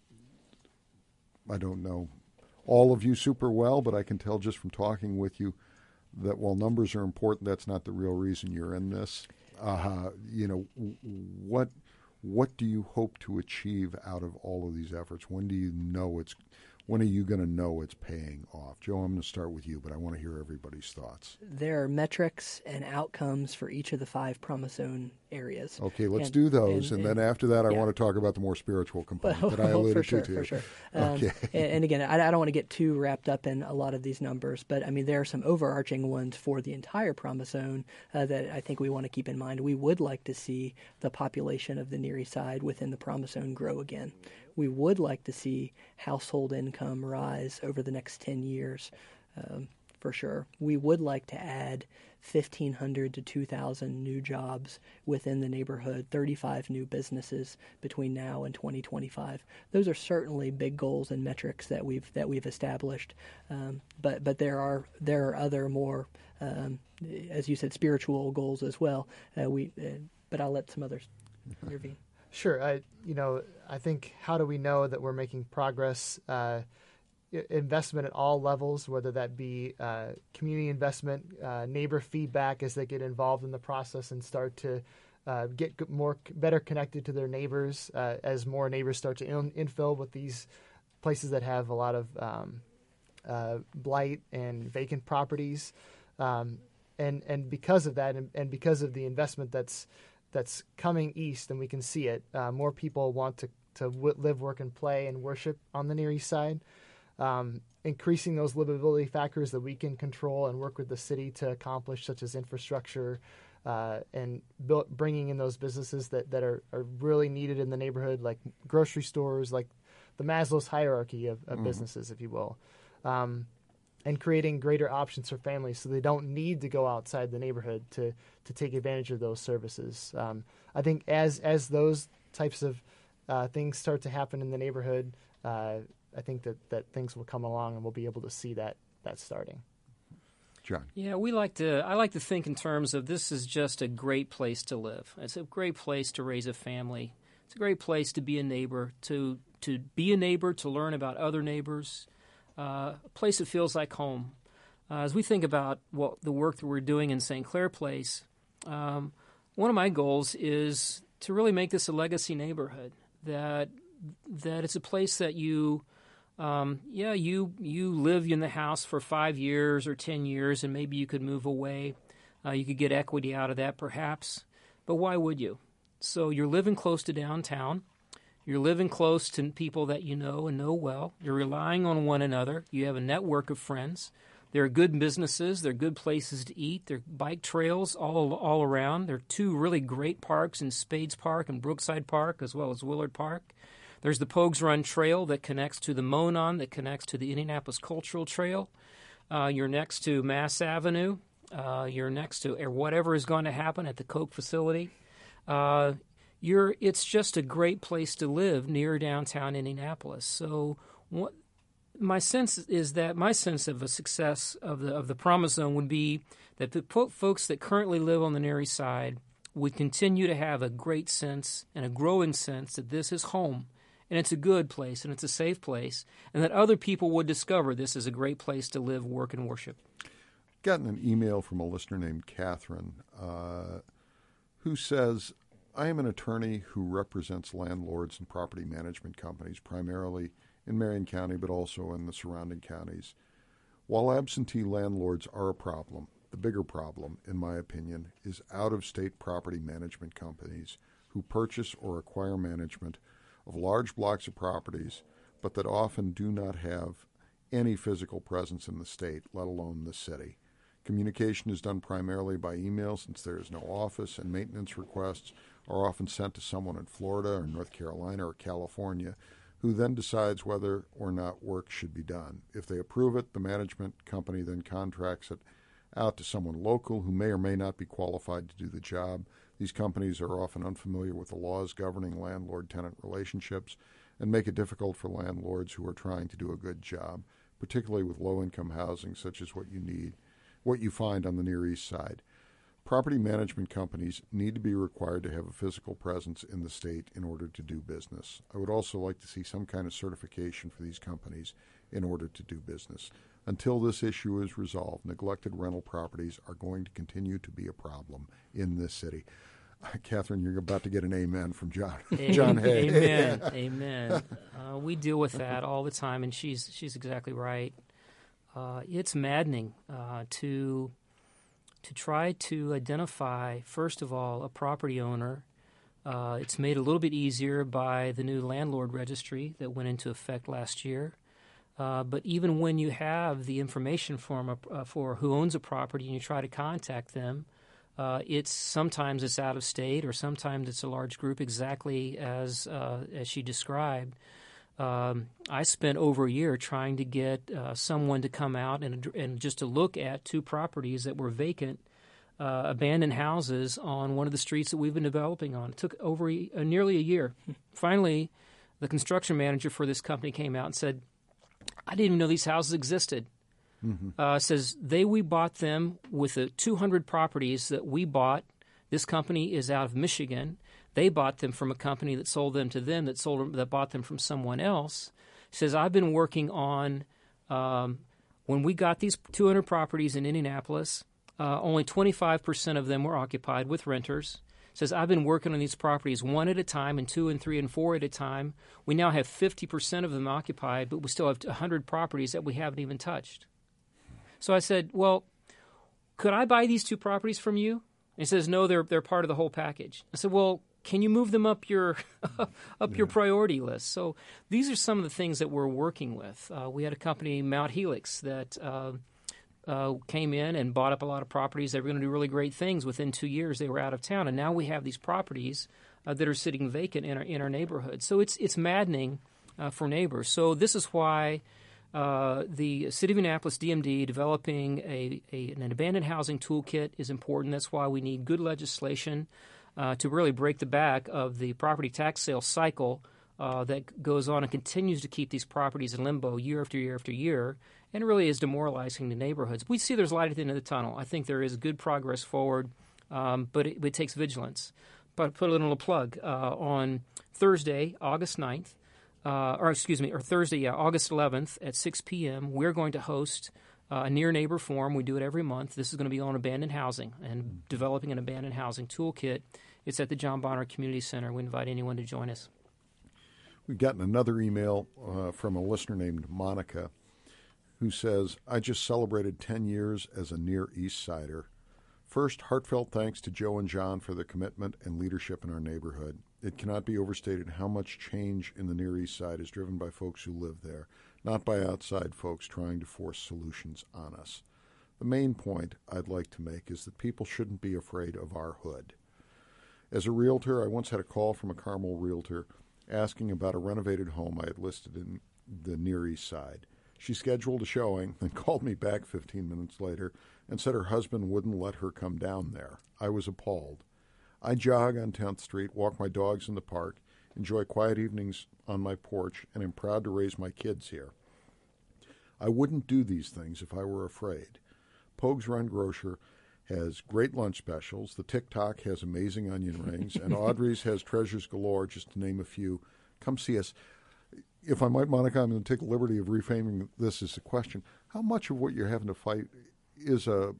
[SPEAKER 1] I don't know all of you super well, but I can tell just from talking with you that while numbers are important, that's not the real reason you're in this. Uh, you know, what... What do you hope to achieve out of all of these efforts? When do you know it's? When are you going to know it's paying off? Joe, I'm going to start with you, but I want to hear everybody's thoughts.
[SPEAKER 4] There are metrics and outcomes for each of the five Promise Zone areas.
[SPEAKER 1] Okay, let's
[SPEAKER 4] and,
[SPEAKER 1] do those, and,
[SPEAKER 4] and,
[SPEAKER 1] and
[SPEAKER 4] and
[SPEAKER 1] then after that, I
[SPEAKER 4] yeah.
[SPEAKER 1] want to talk about the more spiritual component
[SPEAKER 4] well,
[SPEAKER 1] that I alluded
[SPEAKER 4] for sure,
[SPEAKER 1] to.
[SPEAKER 4] For sure,
[SPEAKER 1] Um, okay.
[SPEAKER 4] and, and again, I, I don't want to get too wrapped up in a lot of these numbers, but I mean, there are some overarching ones for the entire Promise Zone uh, that I think we want to keep in mind. We would like to see the population of the Near East Side within the Promise Zone grow again. We would like to see household income rise over the next ten years, um, for sure. We would like to add fifteen hundred to two thousand new jobs within the neighborhood, thirty-five new businesses between now and twenty twenty-five. Those are certainly big goals and metrics that we've that we've established. Um, but but there are there are other more, um, as you said, spiritual goals as well. Uh, we, uh, but I'll let some others intervene.
[SPEAKER 2] Sure. I, you know, I think how do we know that we're making progress? Uh, investment at all levels, whether that be uh, community investment, uh, neighbor feedback as they get involved in the process and start to uh, get more better connected to their neighbors uh, as more neighbors start to in, infill with these places that have a lot of um, uh, blight and vacant properties. Um, and, and because of that and, and because of the investment that's that's coming east, and we can see it, uh, more people want to, to w- live, work, and play and worship on the Near East Side. Um, increasing those livability factors that we can control and work with the city to accomplish, such as infrastructure, uh, and build, bringing in those businesses that, that are, are really needed in the neighborhood, like grocery stores, like the Maslow's hierarchy of, of mm-hmm. businesses, if you will, um, and creating greater options for families so they don't need to go outside the neighborhood to, to take advantage of those services. Um, I think as as those types of uh, things start to happen in the neighborhood, uh, I think that, that things will come along and we'll be able to see that that starting.
[SPEAKER 1] John.
[SPEAKER 3] Yeah, we like to. I like to think in terms of this is just a great place to live. It's a great place to raise a family. It's a great place to be a neighbor, to to be a neighbor, to learn about other neighbors. Uh, a place that feels like home. Uh, as we think about what the work that we're doing in Saint Clair Place, um, one of my goals is to really make this a legacy neighborhood. That that it's a place that you. Um, yeah, you you live in the house for five years or ten years, and maybe you could move away. Uh, you could get equity out of that, perhaps. But why would you? So you're living close to downtown. You're living close to people that you know and know well. You're relying on one another. You have a network of friends. There are good businesses. There are good places to eat. There are bike trails all all around. There are two really great parks in Spades Park and Brookside Park, as well as Willard Park. There's the Pogues Run Trail that connects to the Monon, that connects to the Indianapolis Cultural Trail. Uh, you're next to Mass Avenue. Uh, you're next to or whatever is going to happen at the Coke facility. Uh, you're it's just a great place to live near downtown Indianapolis. So what, my sense is that my sense of a success of the of the Promise Zone would be that the po- folks that currently live on the Near East Side would continue to have a great sense and a growing sense that this is home, and it's a good place, and it's a safe place, and that other people would discover this is a great place to live, work, and worship.
[SPEAKER 1] Gotten an email from a listener named Catherine uh, who says, I am an attorney who represents landlords and property management companies, primarily in Marion County, but also in the surrounding counties. While absentee landlords are a problem, the bigger problem, in my opinion, is out-of-state property management companies who purchase or acquire management of large blocks of properties, but that often do not have any physical presence in the state, let alone the city. Communication is done primarily by email since there is no office, and maintenance requests are often sent to someone in Florida or North Carolina or California, who then decides whether or not work should be done. If they approve it, the management company then contracts it out to someone local who may or may not be qualified to do the job. These companies are often unfamiliar with the laws governing landlord-tenant relationships and make it difficult for landlords who are trying to do a good job, particularly with low-income housing such as what you need, what you find on the Near East Side. Property management companies need to be required to have a physical presence in the state in order to do business. I would also like to see some kind of certification for these companies in order to do business. Until this issue is resolved, neglected rental properties are going to continue to be a problem in this city. Catherine, you're about to get an amen from John. John Hay.
[SPEAKER 3] Amen. Amen. Uh, we deal with that all the time, and she's she's exactly right. Uh, it's maddening uh, to to try to identify, first of all, a property owner. Uh, it's made a little bit easier by the new landlord registry that went into effect last year. Uh, but even when you have the information from a, uh, for who owns a property and you try to contact them, uh, it's sometimes it's out of state or sometimes it's a large group, exactly as uh, as she described. Um, I spent over a year trying to get uh, someone to come out and, and just to look at two properties that were vacant, uh, abandoned houses on one of the streets that we've been developing on. It took over a, uh, nearly a year. Finally, the construction manager for this company came out and said, I didn't even know these houses existed. Mm-hmm. Uh, says they we bought them with the two hundred properties that we bought. This company is out of Michigan. They bought them from a company that sold them to them that sold them, that bought them from someone else. Says I've been working on um, when we got these two hundred properties in Indianapolis. Uh, only twenty-five percent of them were occupied with renters. Says I've been working on these properties one at a time and two and three and four at a time. We now have fifty percent of them occupied, but we still have one hundred properties that we haven't even touched. So I said, well, could I buy these two properties from you? And he says, no, they're they're part of the whole package. I said, well, can you move them up your up yeah. your priority list? So these are some of the things that we're working with. Uh, we had a company, Mount Helix, that uh, uh, came in and bought up a lot of properties. They were going to do really great things. Within two years, they were out of town, and now we have these properties uh, that are sitting vacant in our in our neighborhood. So it's it's maddening uh, for neighbors. So this is why uh, the City of Indianapolis D M D developing a, a an abandoned housing toolkit is important. That's why we need good legislation uh, to really break the back of the property tax sale cycle uh, that goes on and continues to keep these properties in limbo year after year after year, and really is demoralizing the neighborhoods. We see there's light at the end of the tunnel. I think there is good progress forward, um, but it, it takes vigilance. But put a little plug uh, on Thursday, August ninth, uh, or excuse me, or Thursday, yeah, August eleventh at six p.m., we're going to host uh, a Near Neighbor Forum. We do it every month. This is going to be on abandoned housing and developing an abandoned housing toolkit. It's at the John Bonner Community Center. We invite anyone to join us.
[SPEAKER 1] We've gotten another email uh, from a listener named Monica who says, I just celebrated ten years as a Near East Sider. First, heartfelt thanks to Joe and John for their commitment and leadership in our neighborhood. It cannot be overstated how much change in the Near East Side is driven by folks who live there, not by outside folks trying to force solutions on us. The main point I'd like to make is that people shouldn't be afraid of our hood. As a realtor, I once had a call from a Carmel realtor asking about a renovated home I had listed in the Near East Side. She scheduled a showing, then called me back fifteen minutes later and said her husband wouldn't let her come down there. I was appalled. I jog on tenth Street, walk my dogs in the park, enjoy quiet evenings on my porch, and am proud to raise my kids here. I wouldn't do these things if I were afraid. Pogues Run Grocer has great lunch specials. The TikTok has amazing onion rings. And Audrey's has treasures galore, just to name a few. Come see us. If I might, Monica, I'm going to take the liberty of reframing this as a question. How much of what you're having to fight is a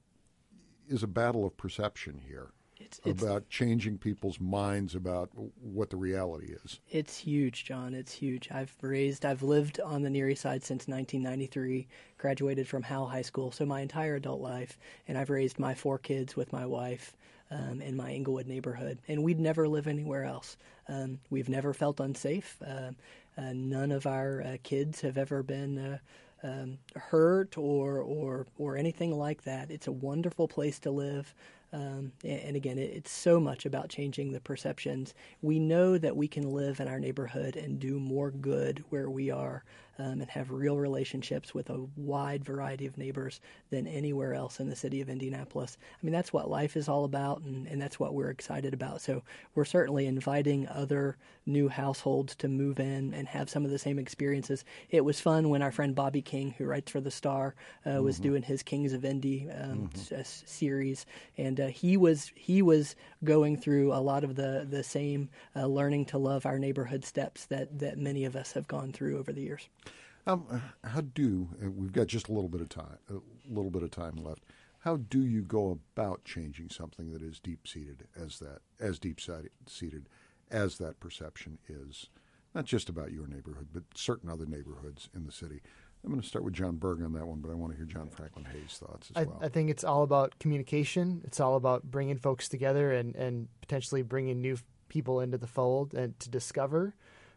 [SPEAKER 1] is a battle of perception here? It's, it's, about changing people's minds about what the reality is.
[SPEAKER 4] It's huge, John. It's huge. I've raised, I've lived on the Near East Side since nineteen ninety-three, graduated from Howell High School, so my entire adult life, and I've raised my four kids with my wife um, in my Englewood neighborhood, and we'd never live anywhere else. Um, we've never felt unsafe. Uh, uh, none of our uh, kids have ever been uh, um, hurt or, or, or anything like that. It's a wonderful place to live. Um, and again, it's so much about changing the perceptions. We know that we can live in our neighborhood and do more good where we are um, and have real relationships with a wide variety of neighbors than anywhere else in the city of Indianapolis. I mean, that's what life is all about, and, and that's what we're excited about. So we're certainly inviting other new households to move in and have some of the same experiences. It was fun when our friend Bobby King, who writes for The Star, uh, mm-hmm. was doing his Kings of Indy um, mm-hmm. s- series, and uh, he was he was going through a lot of the the same uh, learning to love our neighborhood steps that that many of us have gone through over the years.
[SPEAKER 1] Um, how do uh, we've got just a little bit of time, a little bit of time left. How do you go about changing something that is deep seated as that as deep seated as that perception is, not just about your neighborhood, but certain other neighborhoods in the city? I'm going to start with John Berg on that one, but I want to hear John Franklin Hayes' thoughts as
[SPEAKER 2] I,
[SPEAKER 1] well.
[SPEAKER 2] I think it's all about communication. It's all about bringing folks together and, and potentially bringing new people into the fold and to discover.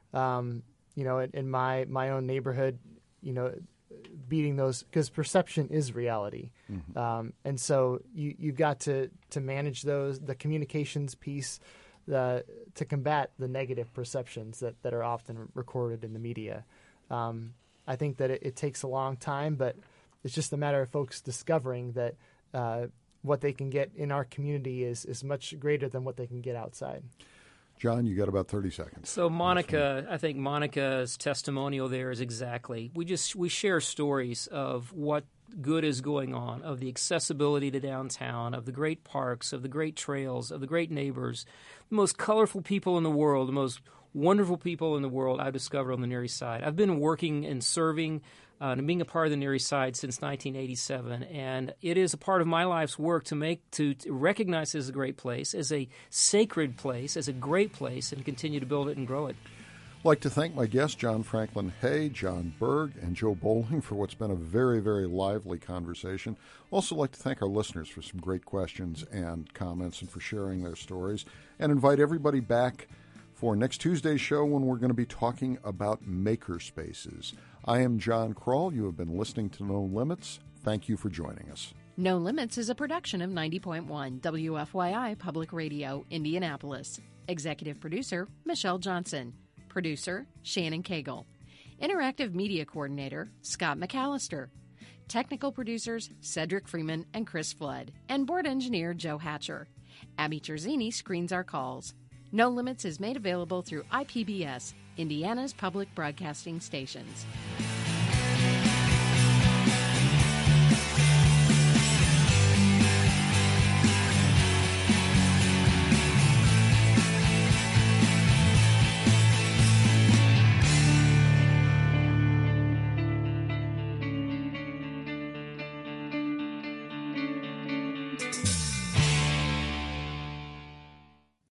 [SPEAKER 2] Um, you know, in, in my, my own neighborhood, you know, beating those, because perception is reality. Mm-hmm. Um, and so you, you've got to, to manage those, the communications piece, the, to combat the negative perceptions that, that are often recorded in the media. Um, I think that it, it takes a long time, but it's just a matter of folks discovering that uh, what they can get in our community is, is much greater than what they can get outside.
[SPEAKER 1] John, you got about thirty seconds.
[SPEAKER 3] So Monica, I think Monica's testimonial there is exactly. We just we share stories of what good is going on, of the accessibility to downtown, of the great parks, of the great trails, of the great neighbors, the most colorful people in the world, the most wonderful people in the world I've discovered on the Near East Side. I've been working and serving uh, and being a part of the Near East Side since nineteen eighty-seven, and it is a part of my life's work to make to, to recognize it as a great place, as a sacred place, as a great place, and continue to build it and grow it.
[SPEAKER 1] I'd like to thank my guests, John Franklin Hay, John Berg, and Joe Bowling, for what's been a very, very lively conversation. Also like to thank our listeners for some great questions and comments and for sharing their stories, and invite everybody back for next Tuesday's show when we're going to be talking about maker spaces. I am John Kroll. You have been listening to No Limits. Thank you for joining us.
[SPEAKER 7] No Limits is a production of ninety point one W F Y I Public Radio, Indianapolis. Executive producer, Michelle Johnson. Producer, Shannon Cagle. Interactive Media Coordinator, Scott McAllister. Technical producers, Cedric Freeman and Chris Flood. And Board Engineer, Joe Hatcher. Abby Terzini screens our calls. No Limits is made available through I P B S, Indiana's public broadcasting stations.